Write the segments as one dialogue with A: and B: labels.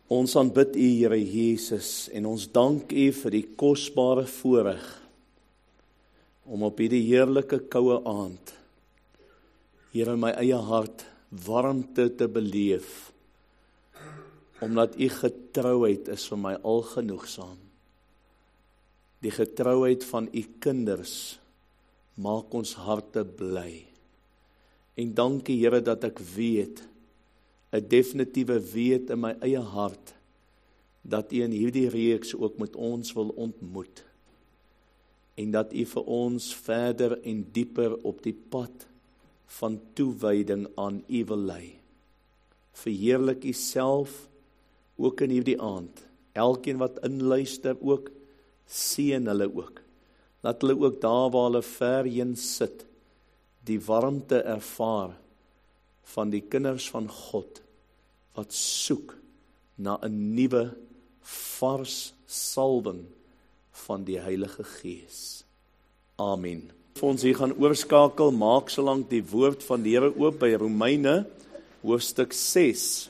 A: Ons aanbid U, Here Jesus, en ons dank U vir die kosbare voorreg om op hierdie heerlike koue aand, Here, in my eie hart warmte te beleef, omdat U getrouheid is vir my algenoegsaam. Die getrouheid van U kinders maak ons harte bly. En dankie, Here, dat ek weet, 'n definitiewe weet in my eie hart, dat U in hierdie reeks ook met ons wil ontmoet, en dat U vir ons verder en dieper op die pad van toewyding aan U wil lei. Verheerlik U self, ook in hierdie aand, elkeen wat inluister ook, seën hulle ook, dat hulle ook daar waar hulle verheen sit, die warmte ervaar van die kinders van God, wat soek na 'n nuwe, vars salwing van die Heilige Gees. Amen. Vir ons hier gaan oorskakel, maak solank die woord van die Here oop by Romeine, hoofstuk 6.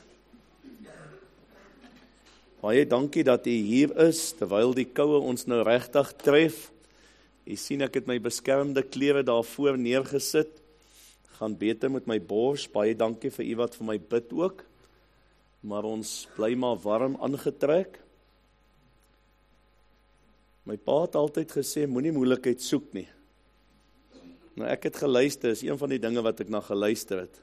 A: Baie dankie dat U hier is, terwyl die koue ons nou regtig tref. U sien, ek het my beskermde klere daarvoor neergesit, gaan beter met my bors, baie dankie vir U wat vir my bid ook, maar ons bly maar warm aangetrek. My pa het altyd gesê, moenie moeilikheid soek nie. Nou ek het geluister, is een van die dinge wat ek na geluister het.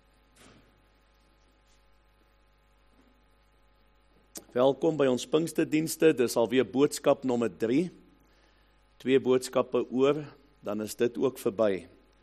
A: Welkom by ons Pinksterdienste, dis alweer boodskap nommer 3, 2 boodskappe oor, dan is dit ook verby.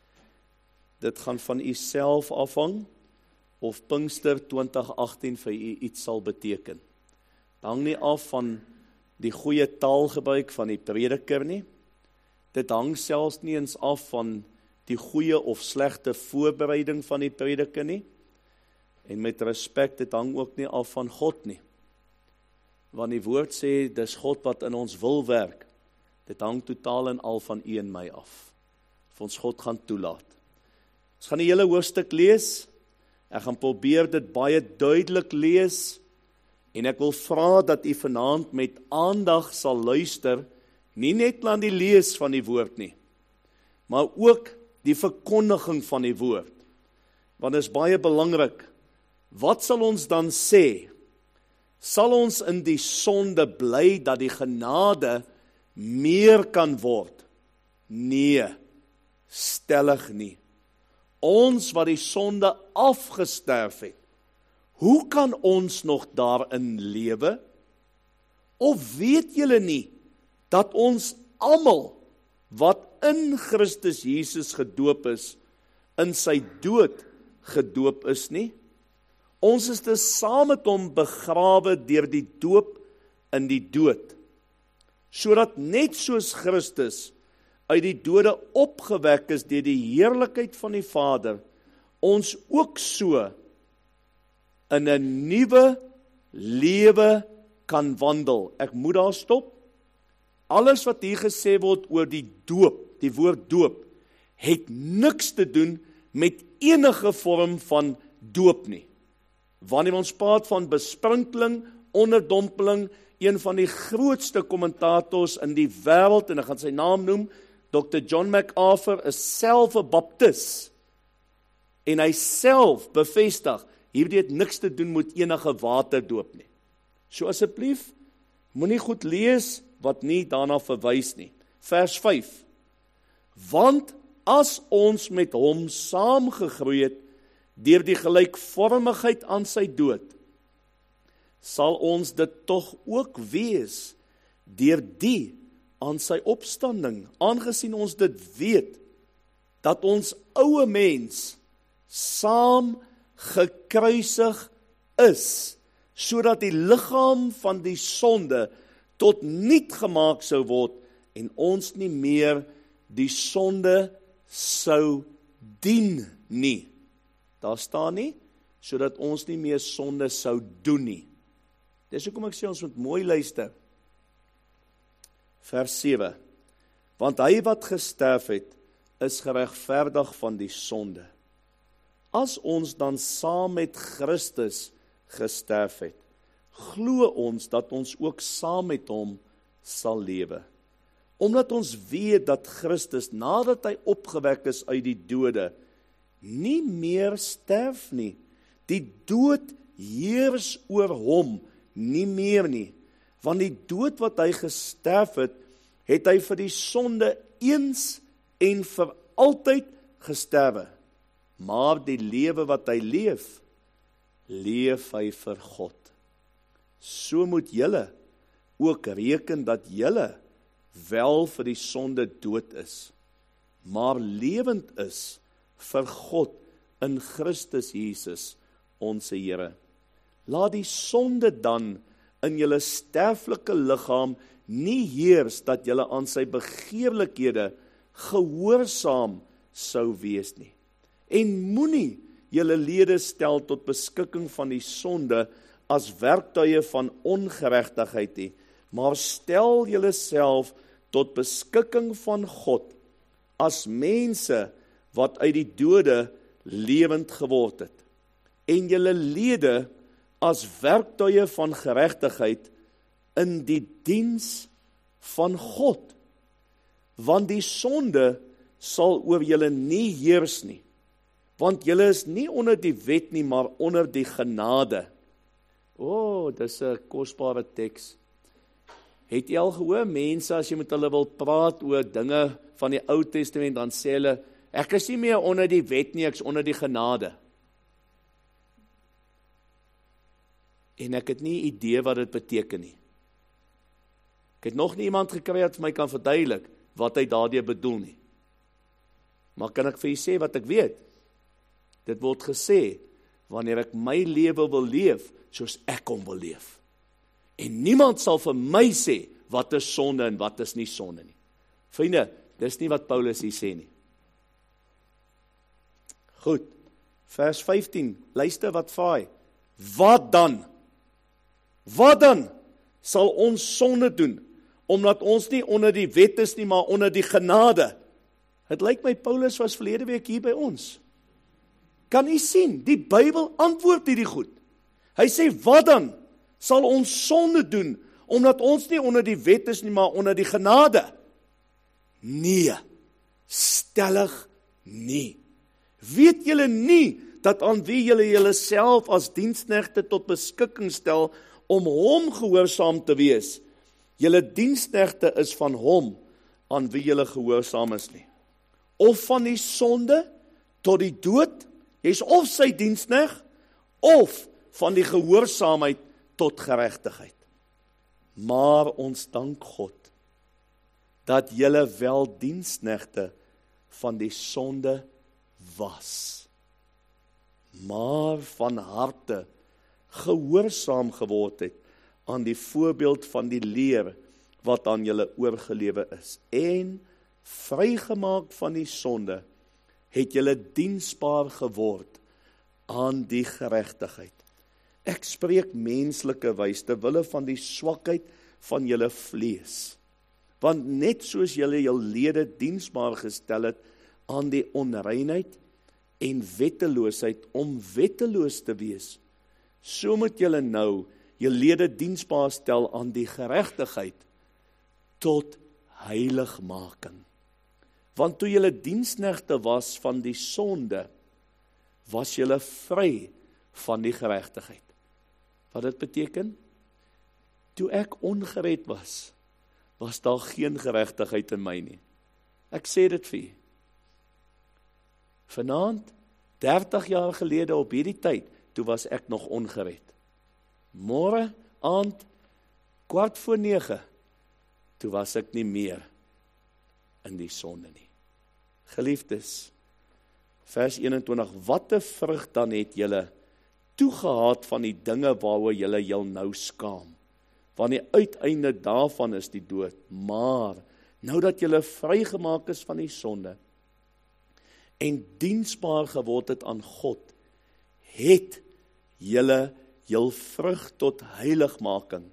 A: Dit gaan van U self afhang, of Pinkster 2018 vir U iets sal beteken. Dit hang nie af van die goeie taalgebruik van die prediker nie, dit hang selfs nie eens af van die goeie of slegte voorbereiding van die prediker nie, en met respek, dit hang ook nie af van God nie, want die woord sê, dis God wat in ons wil werk, dit hang totaal en al van U en my af, of ons God gaan toelaat. Ons gaan die hele hoofstuk lees, ek gaan probeer dit baie duidelik lees, en ek wil vra dat U vanaand met aandag sal luister, nie net na die lees van die woord nie, maar ook die verkondiging van die woord, want dit is baie belangrik. Wat sal ons dan sê? Sal ons in die sonde bly dat die genade meer kan word? Nee, stellig nie. Ons wat die sonde afgesterf het, hoe kan ons nog daarin lewe? Of weet julle nie, dat ons almal wat in Christus Jesus gedoop is, in sy dood gedoop is nie? Ons is dus saam met hom begrawe deur die doop in die dood, sodat net soos Christus uit die dode opgewek is deur die heerlikheid van die Vader, ons ook so in 'n nuwe lewe kan wandel. Ek moet daar stop. Alles wat hier gesê word oor die doop, die woord doop, het niks te doen met enige vorm van doop nie. Wanneer ons praat van besprinkeling, onderdompeling, een van die grootste kommentators in die wêreld, en ek gaan sy naam noem, Dr. John MacArthur, is self 'n baptis, en hy self bevestig, hierdie het niks te doen met enige waterdoop nie. So asseblief, moenie goed lees wat nie daarna verwys nie. Vers 5. Want as ons met hom saamgegroei het deur die gelykvormigheid aan sy dood, sal ons dit tog ook wees deur die aan sy opstanding, aangesien ons dit weet, dat ons ouë mens saam gekruisig is, sodat die liggaam van die sonde tot niet gemaak sou word, en ons nie meer die sonde sou dien nie. Daar staan nie, sodat ons nie meer sonde sou doen nie. Dis hoekom ek sê ons moet mooi luister. Vers 7. Want hy wat gesterf het, is geregverdig van die sonde. As ons dan saam met Christus gesterf het, glo ons dat ons ook saam met hom sal lewe. Omdat ons weet dat Christus, nadat hy opgewek is uit die dode, nie meer sterf nie. Die dood heers oor hom nie meer nie. Want die dood wat hy gesterf het, het hy vir die sonde eens en vir altyd gesterwe. Maar die lewe wat hy leef, leef hy vir God. So moet julle ook reken dat julle wel vir die sonde dood is, maar lewend is vir God in Christus Jesus, ons Here. Laat die sonde dan in julle sterflike liggaam nie heers dat julle aan sy begeerlikhede gehoorsaam sou wees nie. En moenie julle lede stel tot beskikking van die sonde as werktuie van ongeregtigheid nie, maar stel julle self tot beskikking van God as mense wat uit die dode lewend geword het, en julle lede as werktuie van geregtigheid in die diens van God, want die sonde sal oor julle nie heers nie, want julle is nie onder die wet nie, maar onder die genade. Dis 'n kosbare teks. Het jy al gehoor, mense, as jy met hulle wil praat oor dinge van die Ou Testament, dan sê hulle, ek is nie meer onder die wet nie, ek is onder die genade. En ek het nie idee wat dit beteken nie. Ek het nog nie iemand gekry wat vir my kan verduidelik wat hy daardie bedoel nie. Maar kan ek vir jy sê wat ek weet? Dit word gesê, wanneer ek my lewe wil leef, soos ek hom wil leef. En niemand sal vir my sê, wat is sonde en wat is nie sonde nie. Vriende, dis nie wat Paulus hier sê nie. Goed, vers 15, luister wat vra hy. Wat dan? Wat dan sal ons sonde doen, omdat ons nie onder die wet is nie, maar onder die genade? Het lyk my Paulus was verlede week hier by ons. Kan u sien, die Bybel antwoord hierdie goed. Hy sê, wat dan sal ons sonde doen, omdat ons nie onder die wet is nie, maar onder die genade? Nee, stellig nie. Weet julle nie, dat aan wie julle julleself as diensknegte tot beskikking stel, om hom gehoorsaam te wees? Julle diensknegte is van hom, aan wie julle gehoorsaam is nie. Of van die sonde, tot die dood, jy's of sy diensknegt, of van die gehoorsaamheid tot geregtigheid. Maar ons dank God, dat julle wel diensknegte van die sonde was, maar van harte gehoorsaam geword het aan die voorbeeld van die leer wat aan julle oorgelewe is, en vrygemaak van die sonde, het julle diensbaar geword aan die geregtigheid. Ek spreek menslike wys ter wille van die swakheid van julle vlees, want net soos julle jul lede diensbaar gestel het aan die onreinheid en wetteloosheid om wetteloos te wees, so moet julle nou jul lede diensbaar stel aan die geregtigheid tot heiligmaking. Want toe julle diensknegte was van die sonde, was julle vry van die geregtigheid. Wat dit beteken? Toe ek ongered was, was daar geen geregtigheid in my nie. Ek sê dit vir jy. Vanaand, 30 jaar gelede op hierdie tyd, toe was ek nog ongered. Môre aand, 9:15, toe was ek nie meer in die sonde nie. Geliefdes, vers 21, wat 'n vrug dan het julle toegehaat van die dinge waaroor julle jul nou skaam, want die uiteinde daarvan is die dood, maar nou dat julle vrygemaak is van die sonde, en diensbaar geword het aan God, het julle jul vrug tot heiligmaking,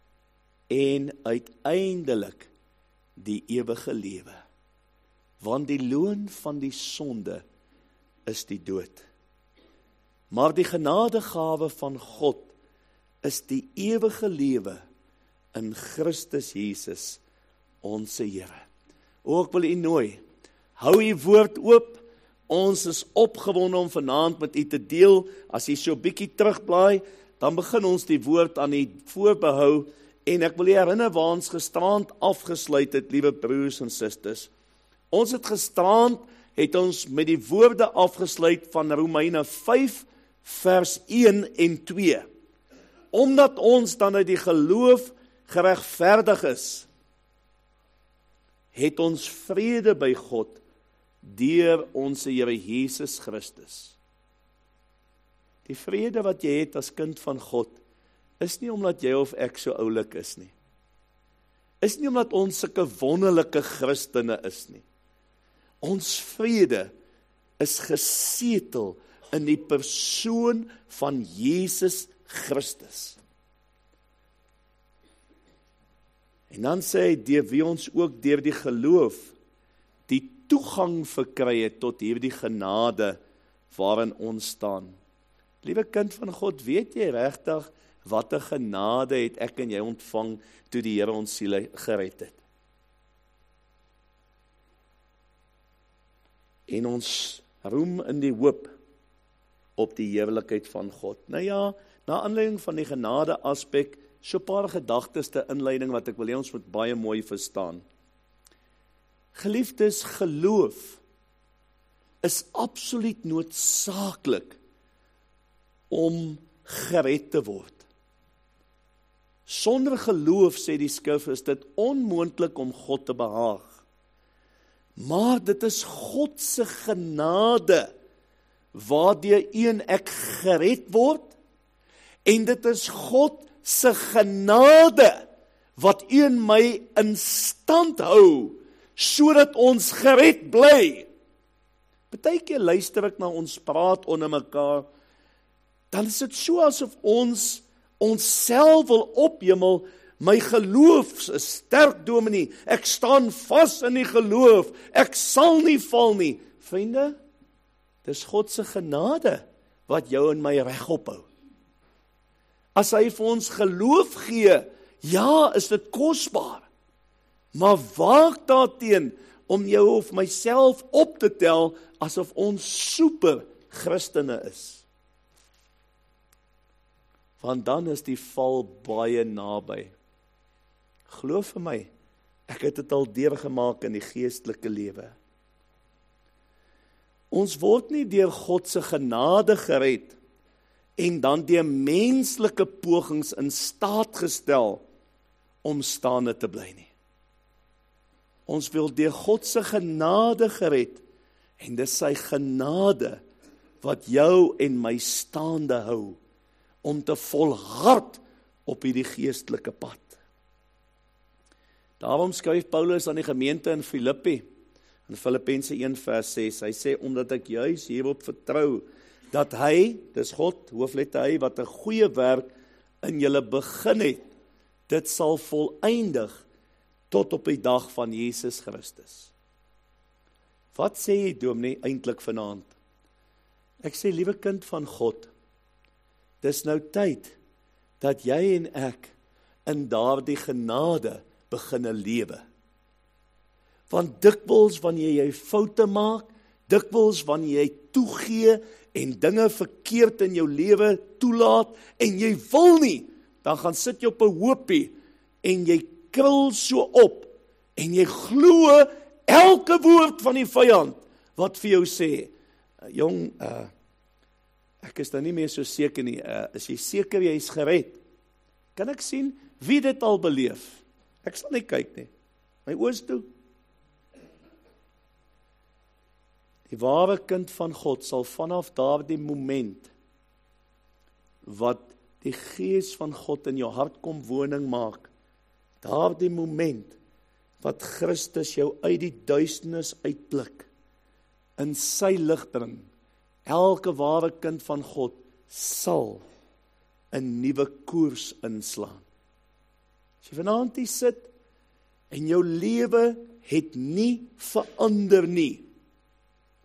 A: en uiteindelik die ewige lewe. Want die loon van die sonde is die dood. Maar die genadegawe van God is die ewige lewe in Christus Jesus, ons Here. Ek wil u nooi, hou u woord oop, ons is opgewonde om vanaand met u te deel. As u so 'n bietjie terugblaai, dan begin ons die woord aan u voorbehou, en ek wil u herinner waar ons gisteraand afgesluit het, liewe broers en susters. Ons het gisteraand, het ons met die woorde afgesluit van Romeine 5, vers 1 en 2. Omdat ons dan uit die geloof geregverdig is, het ons vrede by God, deur ons Here Jesus Christus. Die vrede wat jy het as kind van God, is nie omdat jy of ek so oulik is nie. Is nie omdat ons sulke wonderlike Christene is nie. Ons vrede is gesetel in die persoon van Jesus Christus. En dan sê hy, deur wie ons ook deur die geloof die toegang verkry het tot hierdie genade waarin ons staan. Liewe kind van God, weet jy regtig wat 'n genade het ek en jy ontvang toe die Here ons siele gered het? En ons roem in die hoop op die heerlikheid van God. Nou ja, na aanleiding van die genade aspek, so 'n paar gedagtes te inleiding wat ek wil hê ons moet baie mooi verstaan. Geliefdes, geloof is absoluut noodsaaklik om gered te word. Sonder geloof, sê die skrif, is dit onmoontlik om God te behaag. Maar dit is God se genade waardeur een ek gered word, en dit is God se genade wat een my in stand hou, sodat ons gered bly. Partykeer luister ek na ons praat onder mekaar, dan is dit so asof ons onsself wil ophemel. My geloof is sterk, dominee, ek staan vas in die geloof, ek sal nie val nie. Vriende, dis God se genade wat jou en my regop hou. As hy vir ons geloof gee, ja, is dit kosbaar, maar waak daarteen om jou of myself op te tel asof ons super Christene is. Want dan is die val baie naby. Geloof vir my, ek het dit al deurgemaak in die geestelike lewe. Ons word nie deur God se genade gered en dan deur menslike pogings in staat gestel om staande te bly nie. Ons wil deur God se genade gered, en dis sy genade wat jou en my staande hou, om te volhard op hierdie geestelike pad. Daarom skryf Paulus aan die gemeente in Filippi, in Filippense 1 vers 6, hy sê, omdat ek juis hierop vertrou, dat hy, dis God, hoofletter hy, wat 'n goeie werk in julle begin het, dit sal voleindig tot op die dag van Jesus Christus. Wat sê jy, dominee, eintlik vanaand? Ek sê, liewe kind van God, dis nou tyd dat jy en ek in daardie genade beginne lewe. Want dikwels wanneer jy foute maak, dikwels wanneer jy toegee en dinge verkeerd in jou lewe toelaat en jy wil nie, dan gaan sit jy op 'n hoopie en jy krul so op en jy glo elke woord van die vyand wat vir jou sê, jong, ek is nou nie meer so seker nie, is jy seker jy is gered? Kan ek sien wie dit al beleef? Ek sal nie kyk nie, my oë is toe. Die ware kind van God sal vanaf daardie moment, wat die Gees van God in jou hart kom woning maak, daardie moment, wat Christus jou uit die duisternis uitblik, in sy lig bring, elke ware kind van God sal 'n nuwe koers inslaan. As jy vanaand hier sit en jou lewe het nie verander nie.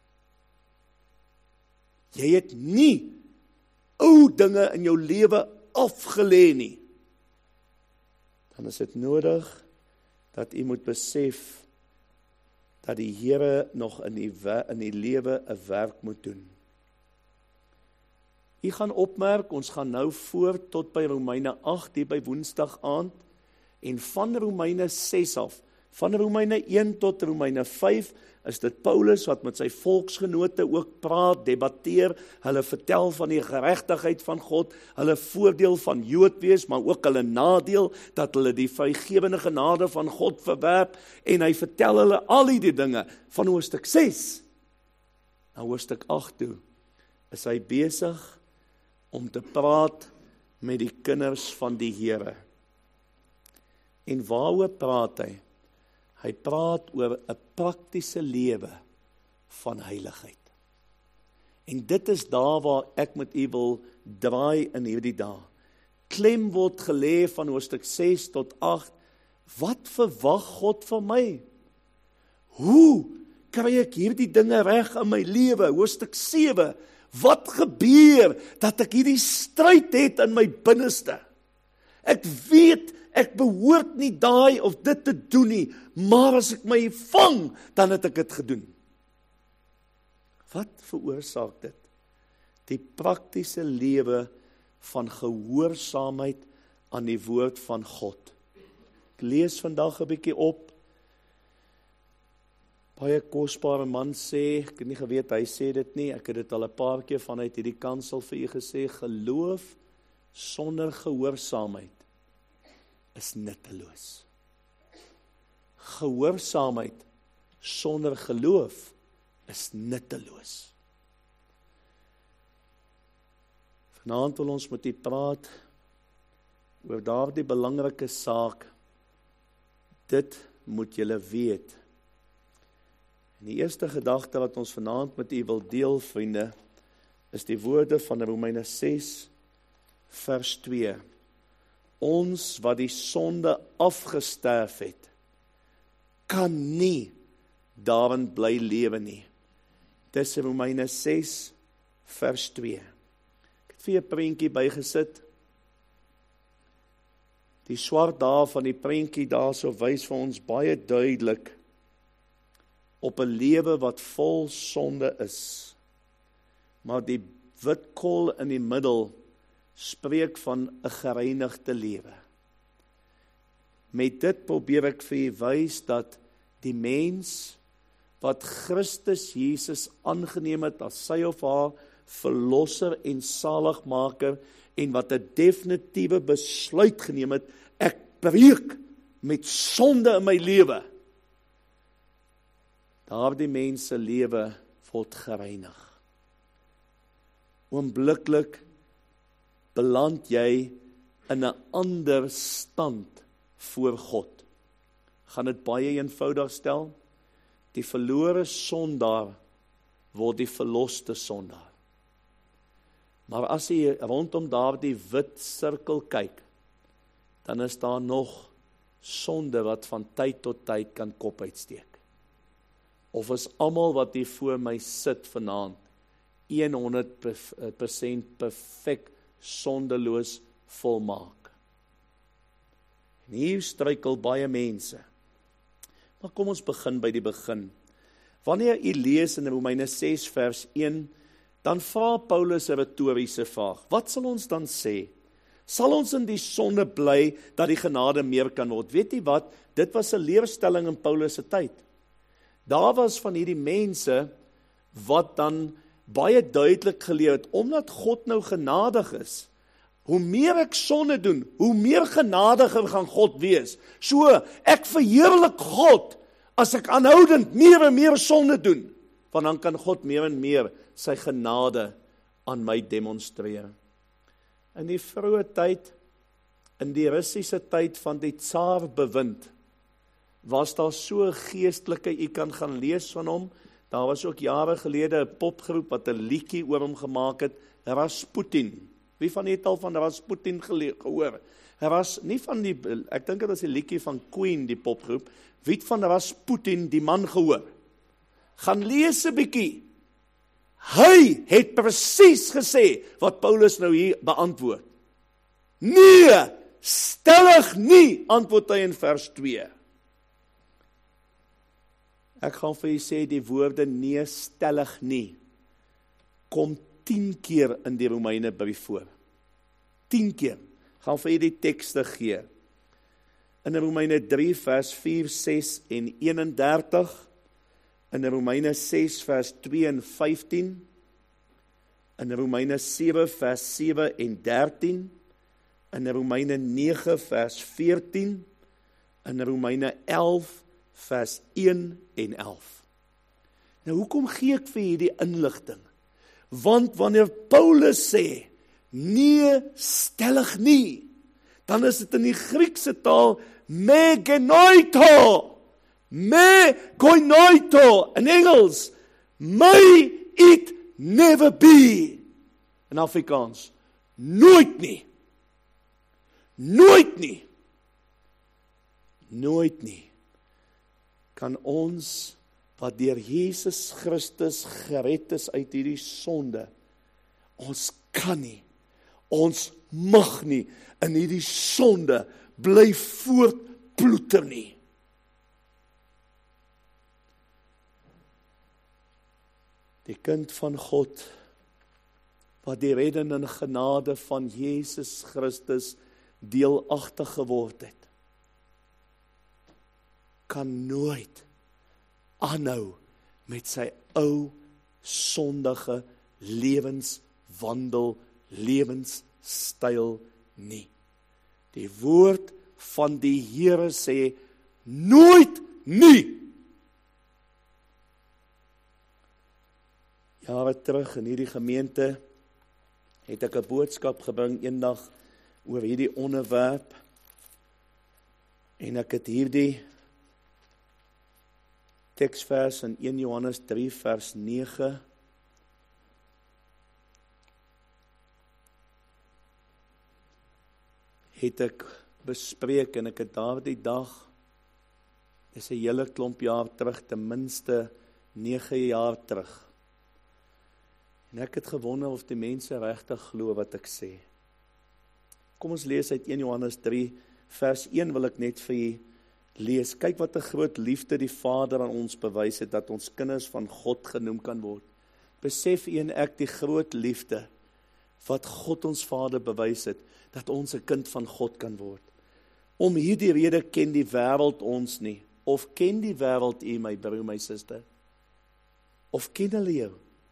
A: Jy het nie ou dinge in jou lewe afgelê nie, dan is dit nodig dat u moet besef dat die Here nog in die lewe 'n werk moet doen. U gaan opmerk, ons gaan nou voort tot by Romeine 8, hier by Woensdag aand, en van Romeine 6 af, van Romeine 1 tot Romeine 5, is dit Paulus wat met sy volksgenote ook praat, debatteer, hulle vertel van die geregtigheid van God, hulle voordeel van Jood wees, maar ook hulle nadeel, dat hulle die vrygewende genade van God verwerp, en hy vertel hulle al die dinge, van hoofstuk 6, na hoofstuk 8 toe, is hy besig om te praat met die kinders van die Here. En waaroor praat hy? Hy praat oor 'n praktiese lewe van heiligheid. En dit is daar waar ek met u wil draai in hierdie dae. Klem word gelê van hoofstuk 6 tot 8. Wat verwag God van my? Hoe kry ek hierdie dinge reg in my lewe? Hoofstuk 7. Wat gebeur dat ek hierdie stryd het in my binneste? Ek weet ek behoort nie daai of dit te doen nie, maar as ek my vang, dan het ek dit gedoen. Wat veroorsaak dit? Die praktiese lewe van gehoorsaamheid aan die woord van God. Ek lees vandag 'n bietjie op. Baie kosbare man sê, ek het nie geweet hy sê dit nie, ek het dit al 'n paar keer vanuit hierdie kansel vir u gesê, geloof sonder gehoorsaamheid is nutteloos. Gehoorsaamheid sonder geloof is nutteloos. Vanaand wil ons met u praat oor daardie belangrike saak. Dit moet julle weet. En die eerste gedagte wat ons vanaand met u wil deel, vriende, is die woorde van Romeine 6 vers 2. Ons wat die sonde afgesterf het, kan nie daarin bly lewe nie. Dis Romeine 6 vers 2. Ek het vir 'n prentjie bygesit. Die swart daar van die prentjie daarso wys vir ons baie duidelik op 'n lewe wat vol sonde is. Maar die wit kol in die middel spreek van 'n gereinigde lewe. Met dit probeer ek vir u wys dat die mens wat Christus Jesus aangeneem het as sy of haar verlosser en saligmaker en wat 'n definitiewe besluit geneem het, ek breek met sonde in my lewe. Daardie mens se lewe word gereinig. Oombliklik beland jy in 'n ander stand voor God. Gaan dit baie eenvoudig stel? Die verlore sondaar word die verloste sondaar. Maar as jy rondom daardie wit sirkel kyk, dan is daar nog sonde wat van tyd tot tyd kan kop uitsteek. Of is almal wat hier voor my sit vanaand 100% perfek sondeloos volmaak? En hier struikel baie mense. Maar kom ons begin by die begin. Wanneer u lees in Romeine 6 vers 1, dan vra Paulus 'n retoriese vraag. Wat sal ons dan sê? Sal ons in die sonde bly dat die genade meer kan word? Weet jy wat? Dit was 'n leerstelling in Paulus se tyd. Daar was van hierdie mense wat dan baie duidelik geleer het, omdat God nou genadig is, hoe meer ek sonde doen, hoe meer genadiger gaan God wees. So, ek verheerlik God as ek aanhoudend meer en meer sonde doen, want dan kan God meer en meer sy genade aan my demonstreer. In die vroeë tyd, in die Russiese tyd van die Tsaar bewind, was daar so geestelike, u kan gaan lees van hom, daar was ook jare gelede 'n popgroep wat 'n liedjie oor hom gemaak het, Rasputin. Wie van het al van Rasputin gehoor? Hy was nie van die, ek dink dit was die liedjie van Queen, die popgroep. Wie het van Rasputin, die man, gehoor? Gaan lees 'n bietjie. Hy het presies gesê wat Paulus nou hier beantwoord. Nee, stellig nie, antwoord hy in vers 2. Ek gaan vir julle sê die woorde nee, stellig nie, kom 10 keer in die Romeine brief voor. 10 keer. Gaan vir julle die tekste gee. In Romeine 3 vers 4, 6 en 31, in Romeine 6 vers 2 en 15, in Romeine 7 vers 7 en 13, in Romeine 9 vers 14, in Romeine 11 vers 1 en 11. Nou hoekom gee ek vir hierdie inligting? Want wanneer Paulus sê, nee, stellig nie, dan is dit in die Griekse taal me genoito, in Engels, may it never be, in Afrikaans, nooit nie, nooit nie, nooit nie, kan ons, wat deur Jesus Christus gered is uit hierdie sonde, ons kan nie, ons mag nie, in hierdie sonde, bly voortploeter nie. Die kind van God, wat die redding en genade van Jesus Christus deelagtig geword het, kan nooit aanhou met sy ou, sondige lewenswandel, lewenstyl nie. Die woord van die Here sê, nooit nie. Jare terug in hierdie gemeente, het ek 'n boodskap gebring eendag oor hierdie onderwerp, en ek het hierdie teksvers in 1 Johannes 3 vers 9, het ek bespreek, en ek het daardie dag, is 'n hele klomp jaar terug, ten minste 9 jaar terug, en ek het gewonder of die mense regtig glo wat ek sê. Kom ons lees uit 1 Johannes 3, vers 1 wil ek net vir julle lees. Kyk wat 'n groot liefde die Vader aan ons bewys het, dat ons kinders van God genoem kan word. Besef u en ek die groot liefde, wat God ons Vader bewys het, dat ons 'n kind van God kan word. Om hierdie rede ken die wêreld ons nie, of ken die wêreld u, my broer, my suster? Of ken hulle jou?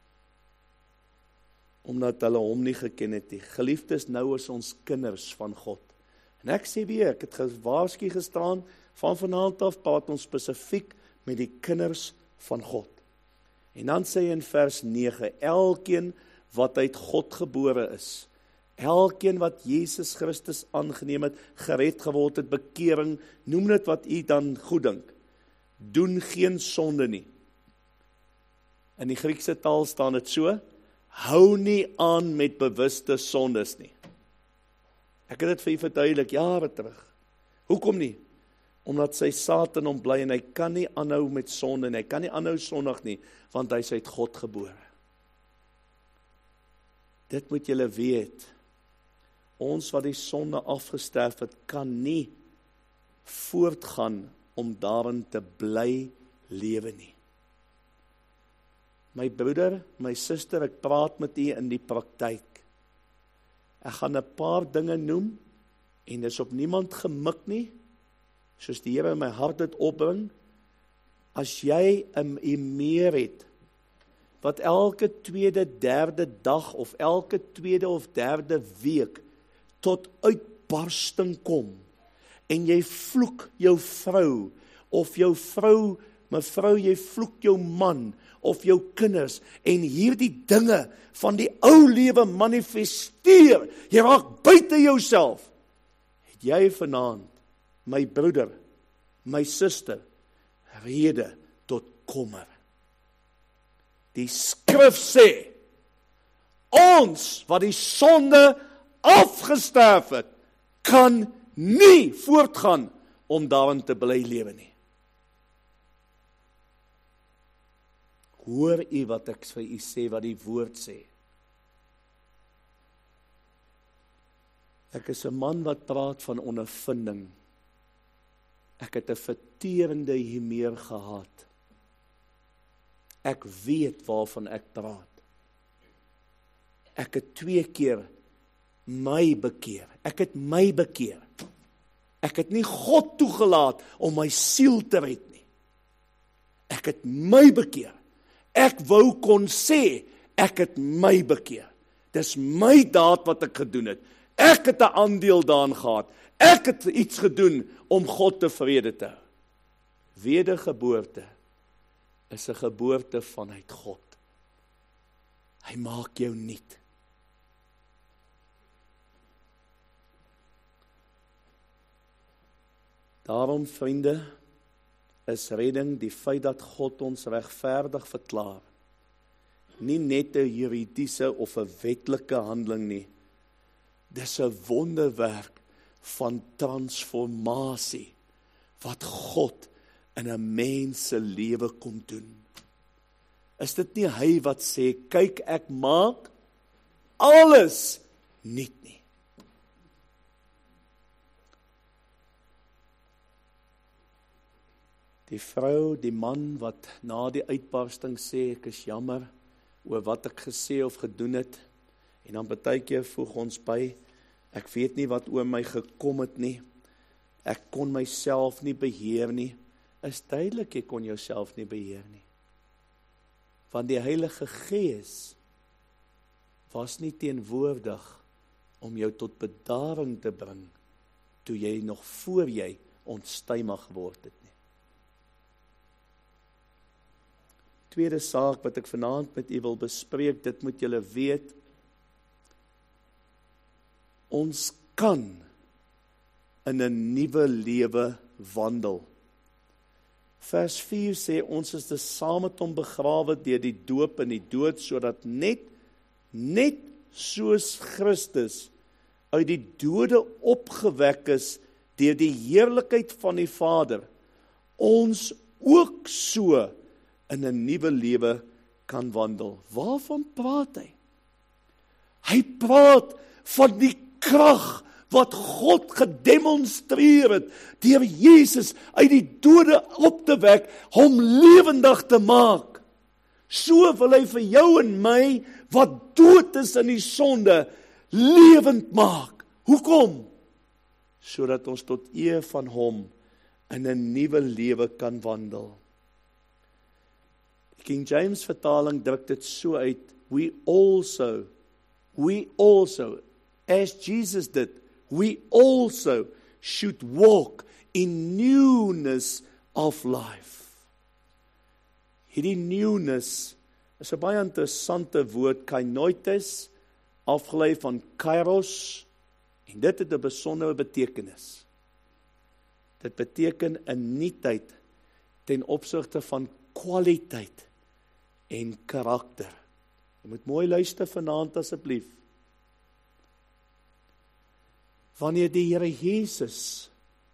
A: Omdat hulle hom nie geken het nie. Geliefdes, nou is ons kinders van God. En ek sê weer, ek het gewaarsku gestaan, van vanaand af praat ons spesifiek met die kinders van God. En dan sê hy in vers 9, elkeen wat uit God gebore is, elkeen wat Jesus Christus aangeneem het, gered geword het, bekering, noem dit wat u dan goed dink, doen geen sonde nie. In die Griekse taal staan dit so, hou nie aan met bewuste sondes nie. Ek het dit vir u verduidelik, jare terug. Hoekom nie? Omdat sy Satan hom bly en hy kan nie aanhou met sonde en hy kan nie aanhou sondig nie, want hy is uit God gebore. Dit moet julle weet. Ons wat die sonde afgesterf het, kan nie voortgaan om daarin te bly lewe nie. My broeder, my suster, ek praat met u in die praktyk. Ek gaan 'n paar dinge noem, en dis op niemand gemik nie, soos die Here in my hart dit opbring. As jy 'n e-mail het, wat elke tweede, derde dag, of elke tweede of derde week, tot uitbarsting kom, en jy vloek jou vrou, of jou vrou, mevrou, jy vloek jou man, of jou kinders, en hierdie dinge van die ou lewe manifesteer, jy raak buite jouself, het jy vanaand, my broeder, my suster, rede tot kommer. Die skrif sê, ons wat die sonde afgesterf het, kan nie voortgaan om daarin te bly lewe nie. Hoor u wat ek vir u sê, wat die woord sê. Ek is 'n man wat praat van ondervinding. Ek het 'n verterende hiermeer gehad. Ek weet waarvan ek praat. Ek het 2 keer my bekeer. Ek het my bekeer. Ek het nie God toegelaat om my siel te red nie. Ek het my bekeer. Ek wou kon sê, ek het my bekeer. Dis my daad wat ek gedoen het. Ek het 'n aandeel daarin gehad. Ek het iets gedoen om God tevrede te hou. Wedergeboorte is 'n geboorte vanuit God. Hy maak jou nuut. Daarom, vriende, is redding die feit dat God ons regverdig verklaar. Nie net 'n juridiese of 'n wetlike handeling nie. Dis 'n wonderwerk van transformasie wat God in 'n mens se lewe kom doen. Is dit nie hy wat sê, kyk, ek maak alles nuut nie. Die vrou, die man wat na die uitbarsting sê, ek is jammer oor wat ek gesê of gedoen het, en dan partykeer voeg ons by, ek weet nie wat oor my gekom het nie, ek kon myself nie beheer nie, is duidelik, jy kon jouself nie beheer nie, want die Heilige Gees was nie teenwoordig om jou tot bedaring te bring, toe jy nog voor jy onstuimig geword het nie. Tweede saak wat ek vanaand met u wil bespreek, dit moet julle weet, ons kan in 'n nuwe lewe wandel. Vers 4 sê, ons is saam met hom begrawe deur die doop in die dood, sodat net soos Christus uit die dode opgewek is deur die heerlikheid van die Vader, ons ook so in 'n nuwe lewe kan wandel. Waarvan praat hy? Hy praat van die krag wat God gedemonstreer het, deur Jesus uit die dode op te wek, hom lewendig te maak. So wil hy vir jou en my, wat dood is in die sonde, lewend maak. Hoekom? Sodat ons tot eer van hom in 'n nuwe lewe kan wandel. King James vertaling druk dit so uit, we also, as Jesus did, we also should walk in newness of life. Hierdie newness is 'n baie interessante woord, kainoites, afgelei van kairos, en dit het 'n besondere betekenis. Dit beteken 'n nuutheid ten opsigte van kwaliteit en karakter. Jy moet mooi luister vanaand asseblief. Wanneer die Here Jesus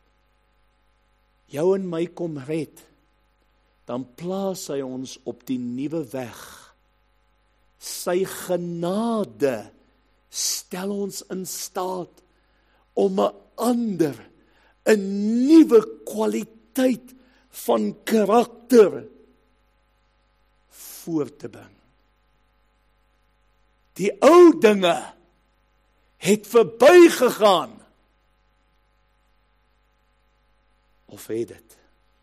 A: jou en my kom red, dan plaas hy ons op die nuwe weg. Sy genade stel ons in staat om 'n nuwe kwaliteit van karakter voor te bring. Die ou dinge het verbygegaan. Of het dit?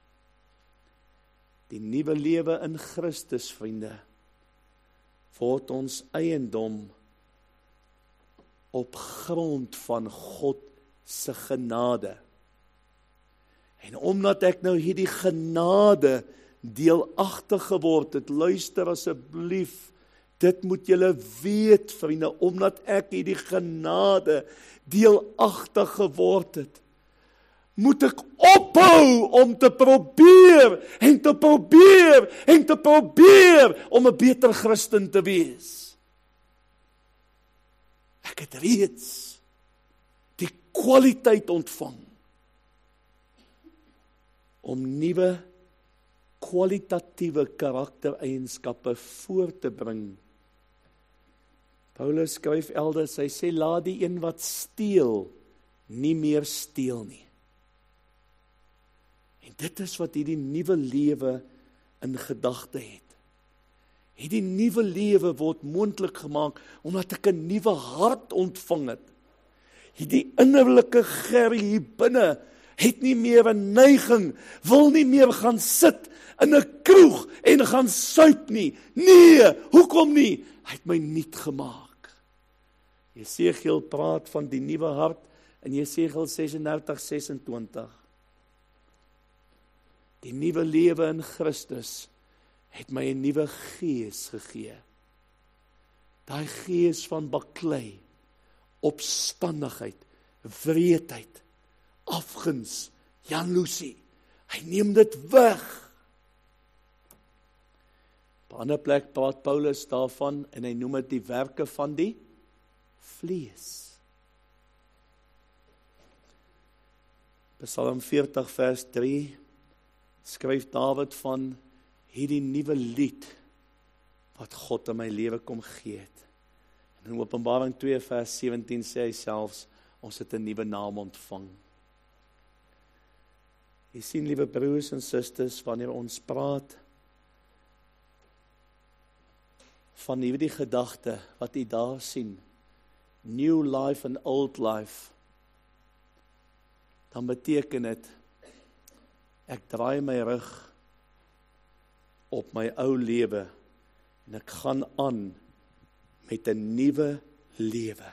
A: Die nuwe lewe in Christus, vriende, word ons eiendom op grond van God se genade. En omdat ek nou hierdie genade deelagtig geword het, luister asseblief, dit moet julle weet, vriende, omdat ek hierdie genade deelagtig geword het, moet ek ophou om te probeer om 'n beter Christen te wees. Ek het reeds die kwaliteit ontvang om nuwe kwalitatiewe karaktereienskappe voor te bring Paulus skryf elders, hy sê, laat die een wat steel, nie meer steel nie. En dit is wat hierdie nuwe lewe in gedagte het. Hierdie nuwe lewe word moontlik gemaak, omdat ek 'n nuwe hart ontvang het. Hierdie innerlike Gerrie hier binne, het nie meer 'n neiging, wil nie meer gaan sit in 'n kroeg en gaan suip nie. Nee, hoekom nie? Hy het my nuut gemaak. Jesegiel praat van die nuwe hart in Jesegiel 36:26. Die nuwe lewe in Christus het my 'n nuwe gees gegee. Daai gees van baklei, opstandigheid, wreedheid, afguns, jaloesie. Hy neem dit weg. Op 'n ander plek praat Paulus daarvan en hy noem dit die werke van die vlees. Psalm 40 vers 3 skryf Dawid van hierdie nuwe lied wat God in my lewe kom gee het. En in Openbaring 2 vers 17 sê hy selfs, ons het 'n nuwe naam ontvang. Jy sien, liewe broers en susters, wanneer ons praat van hierdie gedagte wat jy daar sien, new life and old life, dan beteken dit, ek draai my rug op my ou lewe en ek gaan aan met 'n nuwe lewe.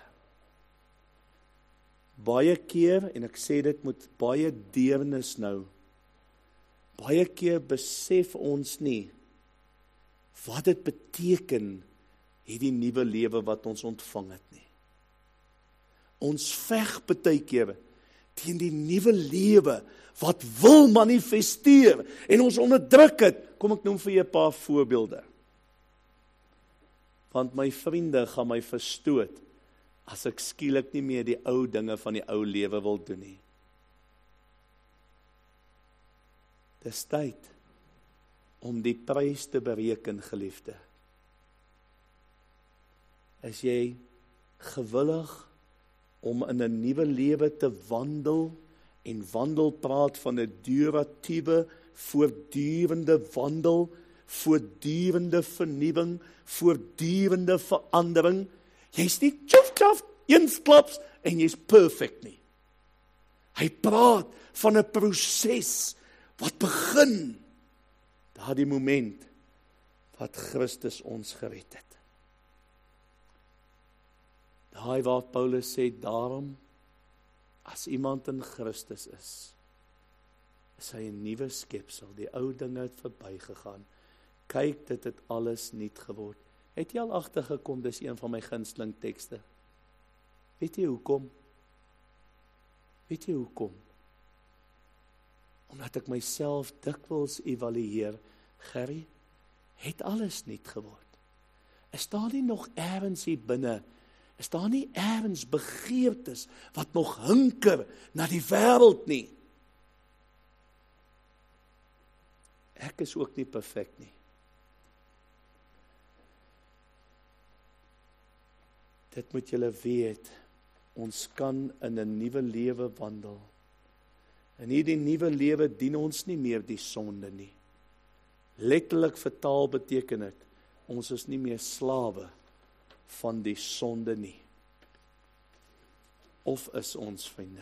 A: Baie keer, en ek sê dit met baie deernis nou, baie keer besef ons nie wat dit beteken, hierdie nuwe lewe wat ons ontvang het nie. Ons veg baie keer teen die nuwe lewe wat wil manifesteer en ons onderdruk het. Kom ek noem vir julle 'n paar voorbeelde. Want my vriende gaan my verstoot as ek skielik nie meer die ou dinge van die ou lewe wil doen nie. Dis tyd om die prys te bereken, geliefde. Is jy gewillig om in 'n nuwe lewe te wandel, en wandel praat van 'n duratiewe, voortdurende wandel, voortdurende vernuwing, voortdurende verandering. Jy's nie tjof, eensklaps en jy's perfect nie. Hy praat van 'n proses wat begin daardie moment wat Christus ons gered het. Daai wat Paulus sê, daarom as iemand in Christus is hy 'n nuwe skepsel. Die ou dinge het verbygegaan. Kyk, dit het alles nuut geword. Het jy al agtergekom, dis een van my gunsteling tekste. Weet jy hoekom? Weet jy hoekom? Omdat ek myself dikwels evalueer, Gerrie, het alles nuut geword. Is daar nie nog ergens hier binne, is daar nie ergens begeertes wat nog hinker na die wêreld nie? Ek is ook nie perfek nie. Dit moet julle weet, ons kan in 'n nuwe lewe wandel. En hierdie nuwe lewe dien ons nie meer die sonde nie. Letterlik vertaal beteken dit, ons is nie meer slawe van die sonde nie. Of is ons vriende?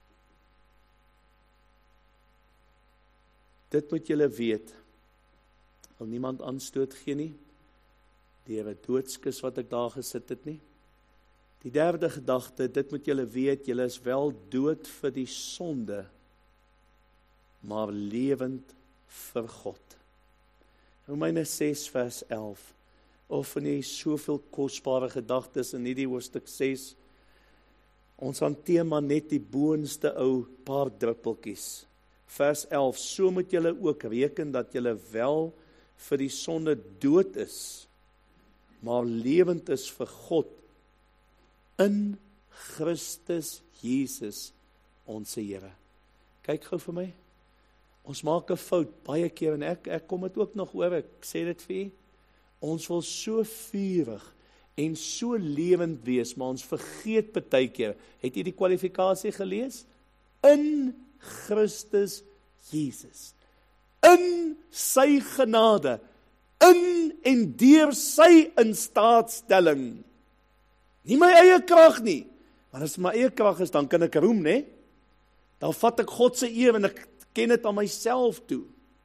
A: Dit moet julle weet, wil niemand aanstoot gee nie, deur 'n doodskus wat ek daar gesit het nie. Die derde gedagte, dit moet julle weet, julle is wel dood vir die sonde, maar lewend vir God. Romeine 6 vers 11, of van die soveel kosbare gedagtes in hierdie hoofstuk 6, ons hanteer maar net die boonste ou paar druppeltjies. Vers 11, so moet julle ook reken dat julle wel vir die sonde dood is, maar lewend is vir God, in Christus Jesus, ons Here. Kyk gou vir my, ons maak 'n fout baie keer, en ek kom dit ook nog oor, ek sê dit vir u, ons wil so vurig en so lewend wees, maar ons vergeet partykeer. Het jy die kwalifikasie gelees? In Christus Jesus. In sy genade. In en deur sy instaatstelling. Nie my eie krag nie. Maar as my eie krag is, dan kan ek roem, né? Dan vat ek God se eer en ek ken dit aan myself toe.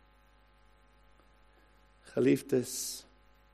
A: Geliefdes,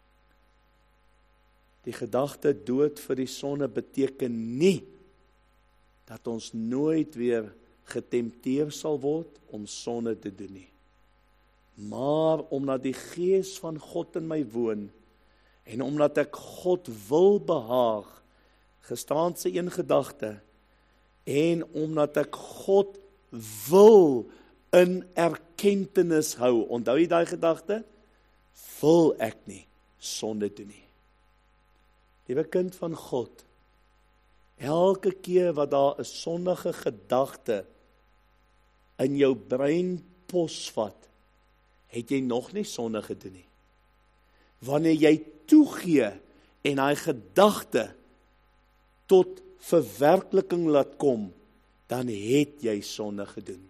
A: die gedagte dood vir die sonde beteken nie dat ons nooit weer getempteer sal word om sonde te doen nie. Maar omdat die Gees van God in my woon en omdat ek God wil behaag, gestaan sy een gedagte, en omdat ek God wil in erkentenis hou, onthou jy daai gedagte? Wil ek nie sonde doen nie. Liewe kind van God, elke keer wat daar 'n sondige gedagte in jou brein posvat, het jy nog nie sonde gedoen nie. Wanneer jy toegee en daai gedagte tot verwerkliking laat kom, dan het jy sonde gedoen.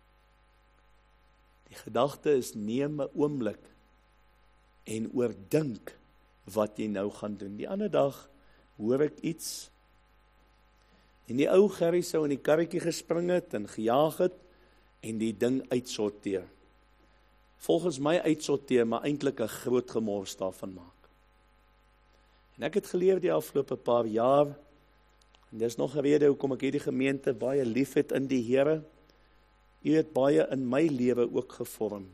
A: Die gedagte is neem 'n oomblik en oordink wat jy nou gaan doen. Die ander dag hoor ek iets, en die ou Gerrie sou in die karretjie gespring het en gejaag het, en die ding uitsorteer. Volgens my uitsorteer, maar eintlik 'n groot gemors daarvan maak. En ek het geleer die afgelope paar jaar, en dis nog 'n rede hoekom ek hierdie gemeente baie lief het in die Here. U het baie in my lewe ook gevorm.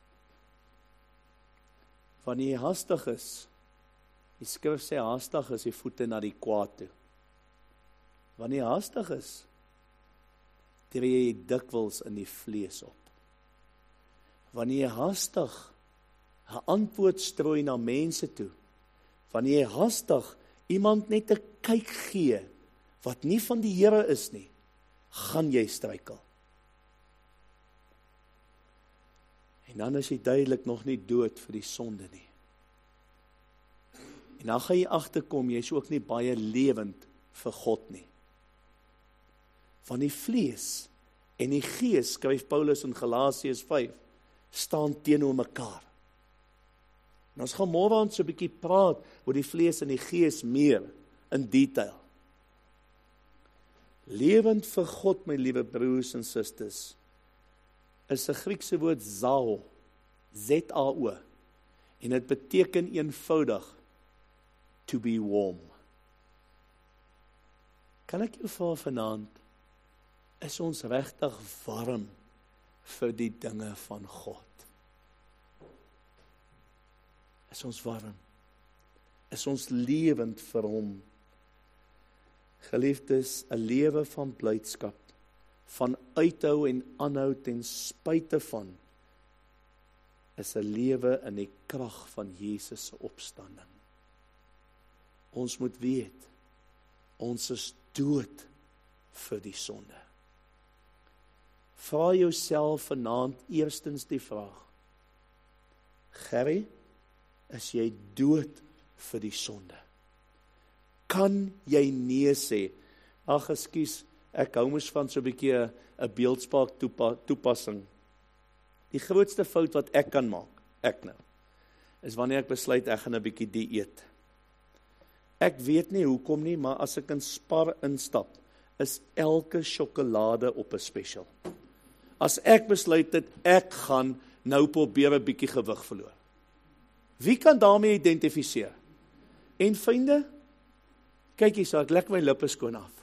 A: Wanneer jy haastig is, die skrif sê haastig is die voete na die kwaad toe. Wanneer jy haastig is, tree jy dikwels in die vlees op. Wanneer jy haastig 'n antwoord strooi na mense toe, wanneer jy haastig iemand net 'n kyk gee, wat nie van die Here is nie, gaan jy struikel. En dan is jy duidelik nog nie dood vir die sonde nie. En dan gaan jy agterkom, jy is ook nie baie lewend vir God nie. Van die vlees en die gees, skryf Paulus in Galasiërs 5, staan teenoor mekaar. En ons gaan môre aan so 'n bietjie praat oor die vlees en die gees meer in detail. Lewend vir God, my liewe broers en susters, is 'n Griekse woord zao, Z-A-O, en dit beteken eenvoudig to be warm. Kan ek jou vra vanaand, is ons regtig warm vir die dinge van God? Is ons warm? Is ons lewend vir hom? Geliefdes, 'n lewe van blydskap, van uithou en aanhou ten spyte van, is 'n lewe in die krag van Jesus se opstanding. Ons moet weet, ons is dood vir die sonde. Vra jouself vanaand eerstens die vraag, Gerrie, is jy dood vir die sonde? Kan jy nee sê? Ag, ekskuus, ek hou mos van so 'n bietjie 'n beeldspraak toepassing. Die grootste fout wat ek kan maak, is wanneer ek besluit ek gaan 'n bietjie dieet. Ek weet nie hoekom nie, maar as ek in Spar instap, is elke sjokolade op 'n special. As ek besluit het, ek gaan nou probeer 'n bietjie gewig verloor. Wie kan daarmee identifiseer? En vriende, kyk hier, so ek lek my lippe skoon af.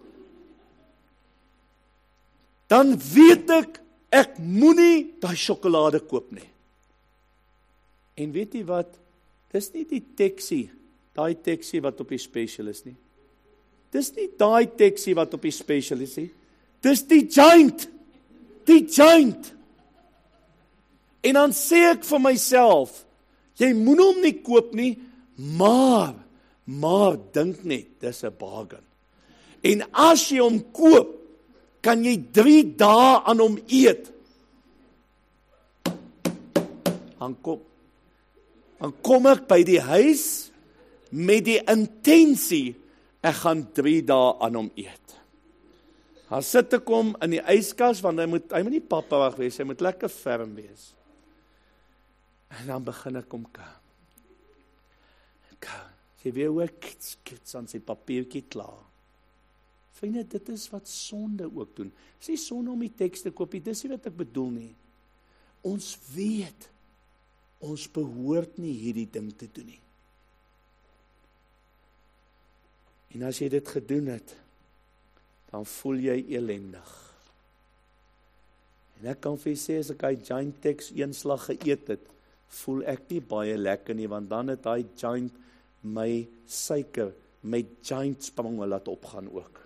A: Dan weet ek moenie daai sjokolade koop nie. En weet jy wat? Dis nie die teksie, daai teksie wat op die special is nie. Dis nie daai teksie wat op die special is nie. Dis die giant. Die giant. En dan sê ek vir myself, jy moet hom nie koop nie, maar dink net, dis 'n bargain. En as jy hom koop, kan jy 3 dae aan hom eet. Dan kom ek by die huis met die intensie, ek gaan 3 dae aan hom eet. Hy sit te kom in die yskas, want hy moet nie papperig wees, hy moet lekker ferm wees. En dan begin ek om kou. Sy weer ook kits aan sy papiertjie klaar. Vriende, dit is wat sonde ook doen. Dis nie sonde om die teks te koop nie, dis nie wat ek bedoel nie. Ons weet, ons behoort nie hierdie ding te doen nie. En as jy dit gedoen het, dan voel jy elendig. En ek kan vir jy sê, as ek hy giant text een slag geëet het, voel ek nie baie lekker nie, want dan het hy giant my suiker, my giant spronge laat opgaan ook.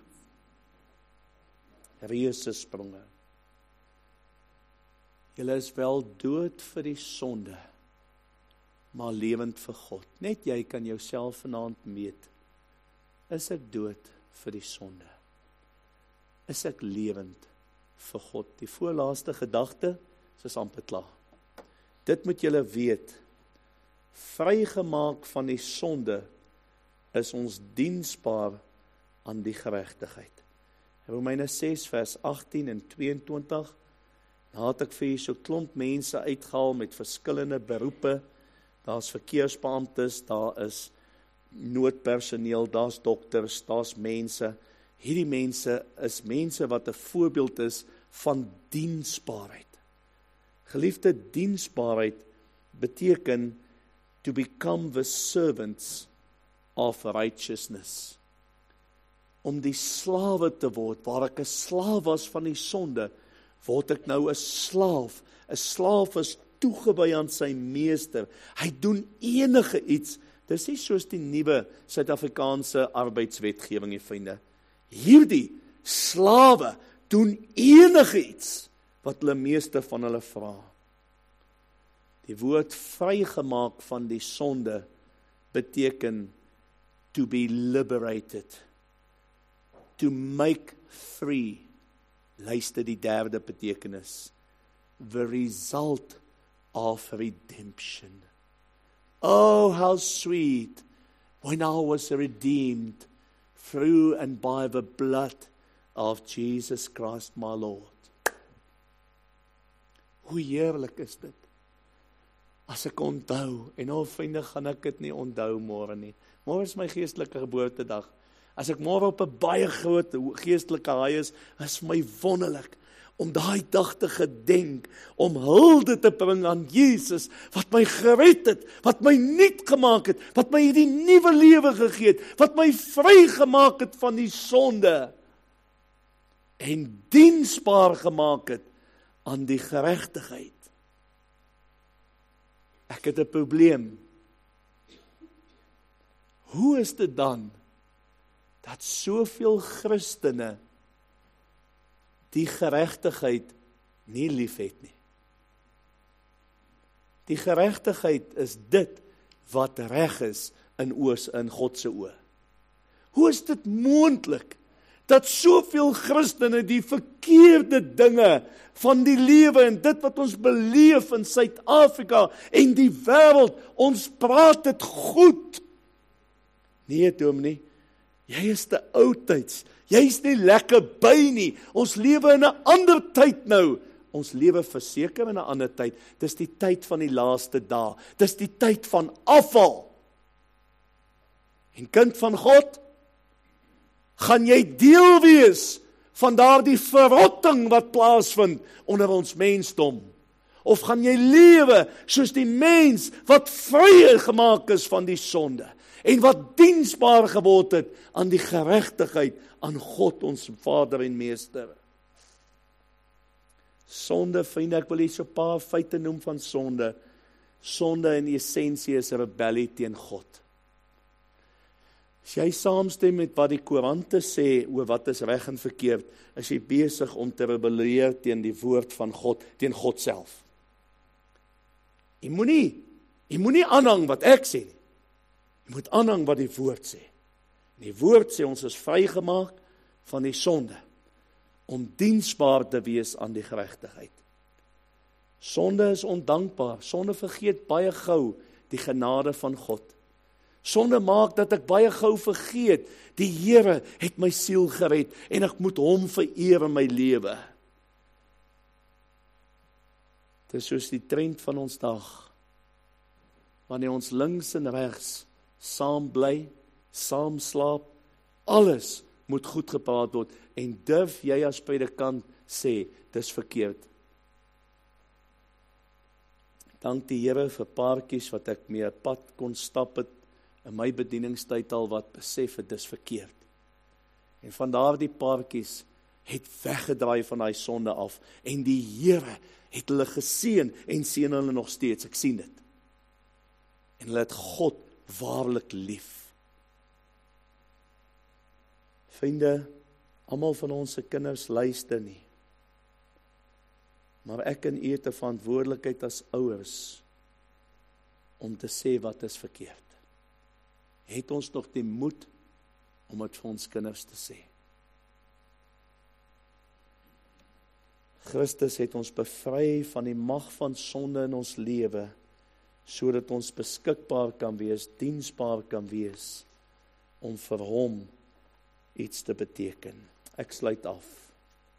A: Reuse spronge. Julle is wel dood vir die sonde, maar lewend vir God. Net jy kan jouself vanaand meet. Is ek dood vir die sonde? Is ek lewend vir God? Die voorlaaste gedagte, is amper klaar. Dit moet julle weet, vrygemaak van die sonde, is ons diensbaar aan die geregtigheid. Romeine 6 vers 18 en 22, nou het ek vir jy so klomp mense uitgehaal met verskillende beroepe, daar is verkeersbeamptes, daar is noodpersoneel, daar is dokters, daar is mense. Hierdie mense is mense wat 'n voorbeeld is van diensbaarheid. Geliefde, diensbaarheid beteken to become the servants of righteousness. Om die slawe te word, waar ek 'n slaaf was van die sonde, word ek nou 'n slaaf. 'n Slaaf is toegewy aan sy meester. Hy doen enige iets. Dis nie soos die nuwe Suid-Afrikaanse arbeidswetgewing, die vriende. Hierdie slawe doen enige iets wat hulle meester van hulle vra. Die woord vrygemaak van die sonde beteken to be liberated, to make free. Luister die derde betekenis. The result of redemption. Oh, how sweet when I was redeemed through and by the blood of Jesus Christ my Lord. Hoe heerlik is dit? As ek onthou, en vriende, gaan ek dit nie onthou môre nie. Môre is my geestelike geboortedag. As ek môre op 'n baie groot geestelike haai is vir my wonderlik om daai dag te gedenk, om hulde te bring aan Jesus, wat my gered het, wat my nuut gemaak het, wat my hierdie nuwe lewe gegee het, wat my vrygemaak het van die sonde, en diensbaar gemaak het aan die geregtigheid. Ek het 'n probleem. Hoe is dit dan dat soveel Christene die geregtigheid nie liefhet nie? Die geregtigheid is dit wat reg is in God se oë. Hoe is dit moontlik dat soveel Christene die verkeerde dinge van die lewe en dit wat ons beleef in Suid-Afrika en die wêreld, ons praat dit goed? Nee, dominee, jy is te oudtyds, jy is nie lekker by nie, ons lewe in 'n ander tyd nou, ons lewe verseker in 'n ander tyd, dis die tyd van die laaste dae, dis die tyd van afval. En kind van God, gaan jy deel wees van daardie verrotting wat plaasvind onder ons mensdom? Of gaan jy lewe soos die mens wat vrygemaak is van die sonde en wat diensbaar geword het aan die geregtigheid aan God ons Vader en Meester? Sonde, vriende, ek wil hier so 'n paar feite noem van sonde. Sonde in essensie is 'n rebellie teen God. As jy saamstem met wat die koerante sê oor wat is reg en verkeerd, is jy besig om te rebelleer teen die woord van God, teen God self. Jy moenie aanhang wat ek sê nie. Jy moet aanhang wat die woord sê. En die woord sê ons is vrygemaak van die sonde, om diensbaar te wees aan die geregtigheid. Sonde is ondankbaar. Sonde vergeet baie gou die genade van God. Sonde maak dat ek baie gou vergeet, die Here het my siel gered, en ek moet hom vereer in my lewe. Dit is soos die trend van ons dag, wanneer ons links en regs saam bly, saam slaap, alles moet goed gepraat word, en durf jy as predikant sê, dis verkeerd. Dank die Here vir paartjies wat ek mee 'n pad kon stap het, in my bedieningstyd al wat besef het, dis verkeerd. En van daardie paartjies het weggedraai van daai sonde af, en die Here het hulle geseën, en seën hulle nog steeds, ek sien dit. En hulle het God waarlik lief. Vriende, almal van ons se kinders luister nie. Maar ek en u het 'n verantwoordelikheid as ouers om te sê wat is verkeerd. Het ons nog die moed om dit vir ons kinders te sê? Christus het ons bevry van die mag van sonde in ons lewe, sodat ons beskikbaar kan wees, diensbaar kan wees, om vir hom iets te beteken. Ek sluit af.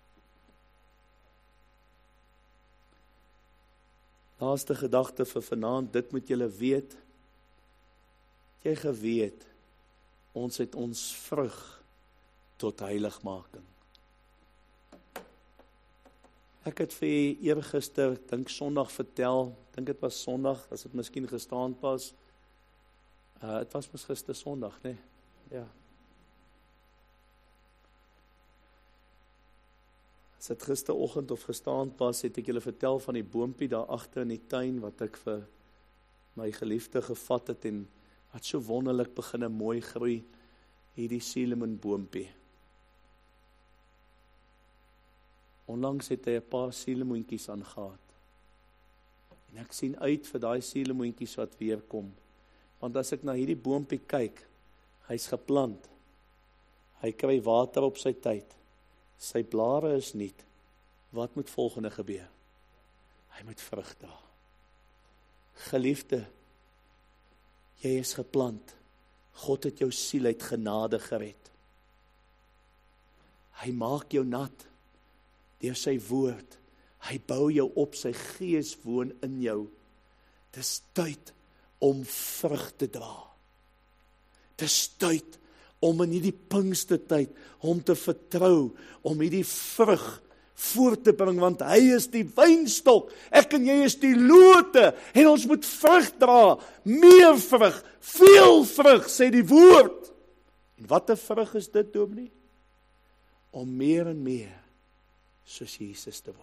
A: Laaste gedagte vir vanaand, dit moet julle weet. Jy geweet, ons het ons vrug tot heiligmaking. Ek het vir eergister, dink Sondag vertel, dink dit was Sondag, as dit miskien gestaan pas. Het was mos gister Sondag, né? Ja. As dit gisteroggend of gestaan pas, het ek julle vertel van die boompie daar agter in die tuin, wat ek vir my geliefde gevat het, en wat so wonderlik begin mooi groei, hierdie suurlemoenboompie. Onlangs het hy 'n paar suurlemoentjies aangehaat. En ek sien uit vir daai suurlemoentjies wat weer kom. Want as ek na hierdie boompie kyk, hy's geplant. Hy kry water op sy tyd. Sy blare is nuut. Wat moet volgende gebeur? Hy moet vrug dra. Geliefde, jy is geplant. God het jou siel uit genade gered. Hy maak jou nat deur sy woord. Hy bou jou op, sy gees woon in jou. Dis tyd om vrug te dra. Dis tyd om in hierdie Pinkstertyd hom te vertrou, om hierdie vrug voort te bring, want hy is die wynstok, ek en jy is die lote, en ons moet vrug dra, meer vrug, veel vrug, sê die woord. En wat 'n vrug is dit, dominee? Om meer en meer soos Jesus te word.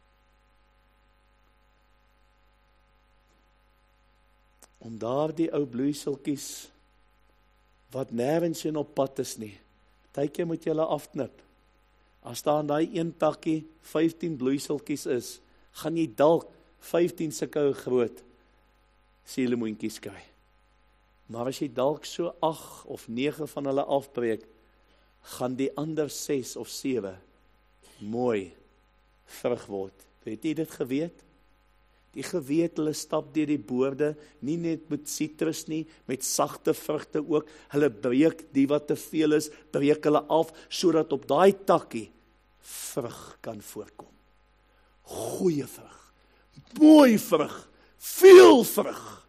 A: Om daardie ou bloeiseltjies wat nêrens heen op pad is nie, partykeer moet jy hulle afknip. As daar in daai een takkie 15 bloeiseltjies is, gaan jy dalk 15 sulke groot suurlemoentjies kry. Maar as jy dalk so 8 of 9 van hulle afbreek, gaan die ander 6 of 7 mooi vrug word. Het jy dit geweet? Die geweet, hulle stap deur die boorde, nie net met sitrus nie, met sagte vrugte ook. Hulle breek die wat te veel is, breek hulle af, sodat op daai takkie vrug kan voorkom. Goeie vrug, mooi vrug, veel vrug.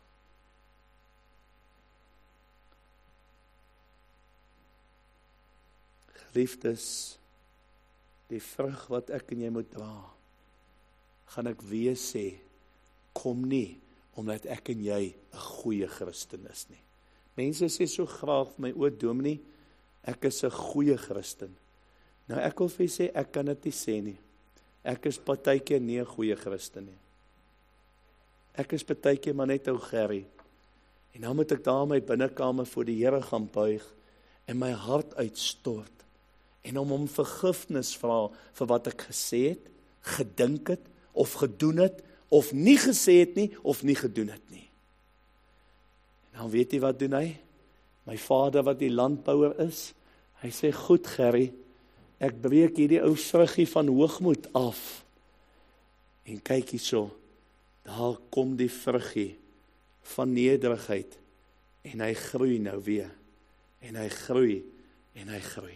A: Geliefdes, die vrug wat ek en jy moet dra, gaan ek weer sê, kom nie, omdat ek en jy 'n goeie Christen is nie. Mense sê so graag vir my, o dominee, ek is 'n goeie Christen. Nou ek wil vir sê, ek kan dit nie sê nie. Ek is partykeer nie 'n goeie Christen nie. Ek is partykeer maar net ou Gerry. En dan moet ek daar in my binnekamer voor die Here gaan buig, en my hart uitstort, en om hom vergifnis vra, vir wat ek gesê het, gedink het, of gedoen het, of nie gesê het nie, of nie gedoen het nie. En dan weet jy wat doen hy? My vader wat die landbouer is, hy sê, goed Gerry, ek breek hierdie ou vruggie van hoogmoed af. En kyk hierso, daar kom die vruggie van nederigheid En hy groei nou weer. En hy groei, en hy groei.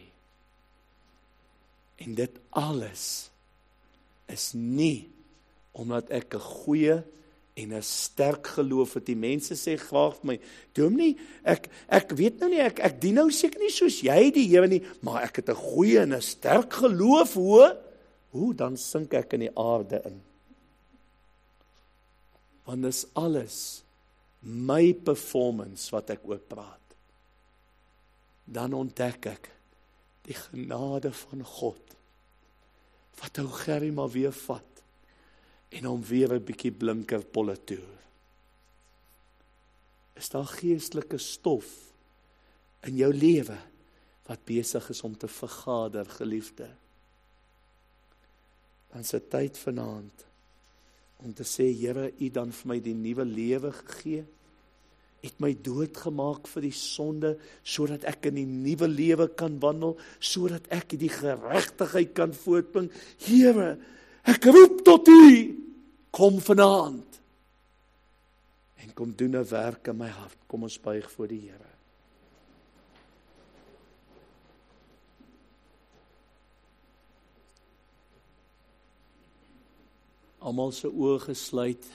A: En dit alles is nie omdat ek 'n goeie en 'n sterk geloof het. Die mense sê graag vir my, Dominee, ek weet nou nie, ek dien nou seker nie soos jy die Here nie, maar ek het 'n goeie en 'n sterk geloof, hoe dan sink ek in die aarde in. Want dis alles my performance wat ek oor praat. Dan ontdek ek die genade van God, wat ou Gerrie maar weer vat, en hom weer 'n bietjie blinker polle toer. Is daar geestelike stof in jou lewe, wat besig is om te vergader, geliefde? Dan is dit tyd vanaand, om te sê, Here, U dan vir my die nuwe lewe gegee, het my doodgemaak vir die sonde, sodat ek in die nuwe lewe kan wandel, sodat ek die geregtigheid kan voortbring. Here, ek roep tot U, kom vanaand, en kom doen 'n werk in my hart. Kom ons buig voor die Here. Almal se oë gesluit.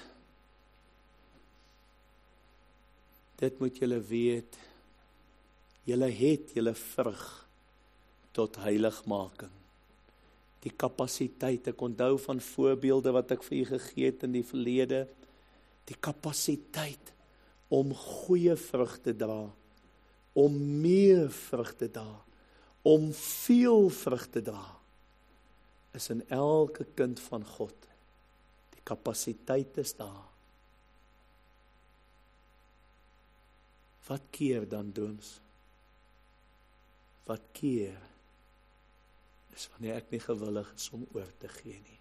A: Dit moet julle weet, julle het julle vrug tot heiligmaking. Die kapasiteit, ek onthou van voorbeelde wat ek vir u gegee het in die verlede, die kapasiteit om goeie vrug te dra, om meer vrug te dra, om veel vrug te dra, is in elke kind van God. Die kapasiteit is daar. Wat keer dan, Dooms? Wat keer is wanneer ek nie gewillig is om oor te gee nie.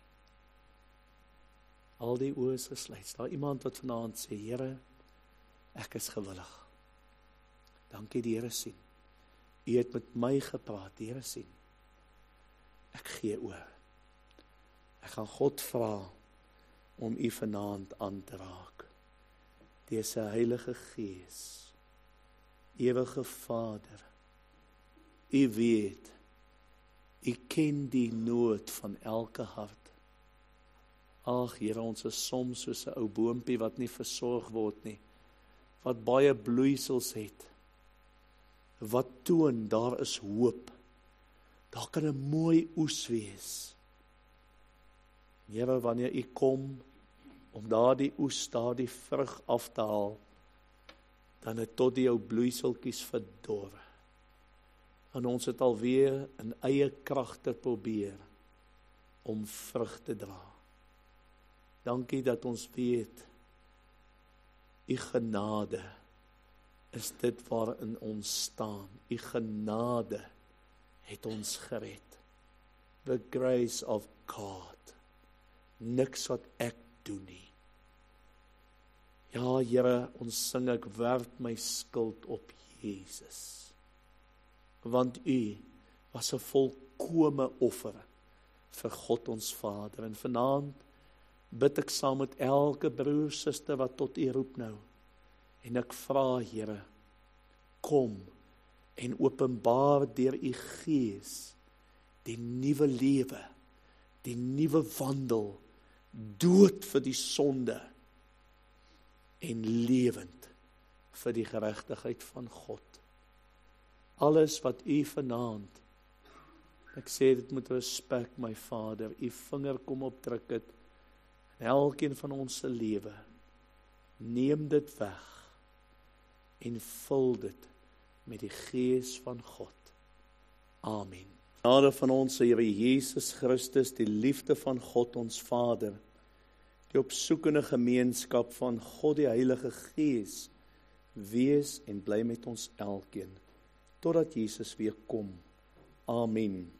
A: Al die oë is gesluit. Is daar iemand wat vanaand sê, Here, ek is gewillig. Dankie, die Here sien. U het met my gepraat, die Here sien. Ek gee oor. Ek gaan God vra om u vanaand aan te raak. Deur sy Heilige Gees. Ewige Vader, u weet, u ken die nood van elke hart. Ag, Here, ons is soms soos 'n ou boompie wat nie versorg word nie, wat baie bloeisels het, wat toon, daar is hoop, daar kan 'n mooi oes wees. Here, wanneer u kom, om daardie oes, daardie vrug af te haal, dan het tot die ou bloeiseltjies verdor. En ons het alweer in eie kragte probeer om vrug te dra. Dankie dat ons weet, u genade is dit waarin ons staan. U genade het ons gered. The grace of God. Niks wat ek doen nie. Ja, Here, ons sing, ek werp my skuld op Jesus. Want u was 'n volkome offer vir God ons Vader. En vanaand bid ek saam met elke broer, suster wat tot u roep nou. En ek vra, Here, kom en openbaar deur u Gees die nuwe lewe, die nuwe wandel, dood vir die sonde en lewend vir die geregtigheid van God. Alles wat u vanaand, ek sê dit met respek, my Vader, u vinger kom opdruk het, in elkeen van ons se lewe, neem dit weg, en vul dit met die Gees van God. Amen. Genade van ons Here Jesus Christus, die liefde van God ons Vader, die opsoekende gemeenskap van God die Heilige Gees, wees en bly met ons elkeen, totdat Jesus weer kom. Amen.